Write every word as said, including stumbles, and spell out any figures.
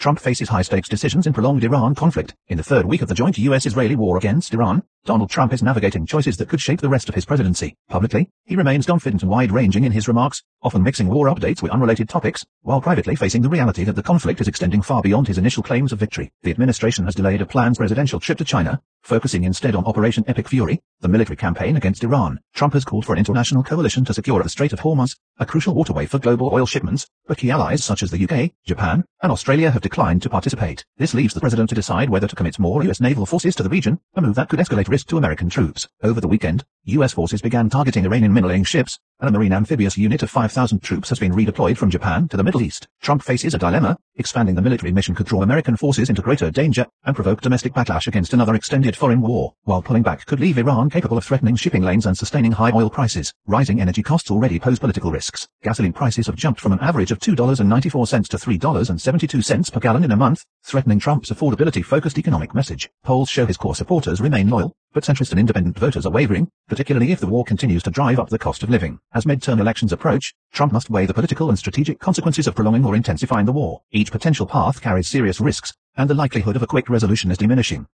Trump faces high-stakes decisions in prolonged Iran conflict. In the third week of the joint U S-Israeli war against Iran, Donald Trump is navigating choices that could shape the rest of his presidency. Publicly, he remains confident and wide-ranging in his remarks, often mixing war updates with unrelated topics, while privately facing the reality that the conflict is extending far beyond his initial claims of victory. The administration has delayed a planned presidential trip to China, focusing instead on Operation Epic Fury, the military campaign against Iran. Trump has called for an international coalition to secure the Strait of Hormuz, a crucial waterway for global oil shipments, but key allies such as the U K, Japan, and Australia have declined to participate. This leaves the president to decide whether to commit more U S naval forces to the region, a move that could escalate risk to American troops. Over the weekend, U S forces began targeting Iranian mineral ships, and a marine amphibious unit of five thousand troops has been redeployed from Japan to the Middle East. Trump faces a dilemma. Expanding the military mission could draw American forces into greater danger and provoke domestic backlash against another extended foreign war, while pulling back could leave Iran capable of threatening shipping lanes and sustaining high oil prices. Rising energy costs already pose political risks. Gasoline prices have jumped from an average of two dollars and ninety-four cents to three dollars and seventy-two cents per gallon in a month, threatening Trump's affordability-focused economic message. Polls show his core supporters remain loyal, but centrist and independent voters are wavering, particularly if the war continues to drive up the cost of living. As midterm elections approach, Trump must weigh the political and strategic consequences of prolonging or intensifying the war. Each potential path carries serious risks, and the likelihood of a quick resolution is diminishing.